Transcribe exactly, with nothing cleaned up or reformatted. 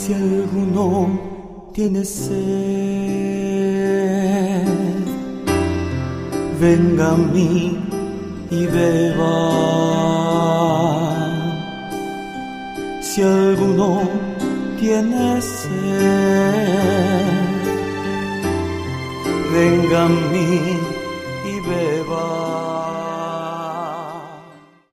Si alguno tiene sed, venga a mí y beba. Si alguno tiene sed, venga a mí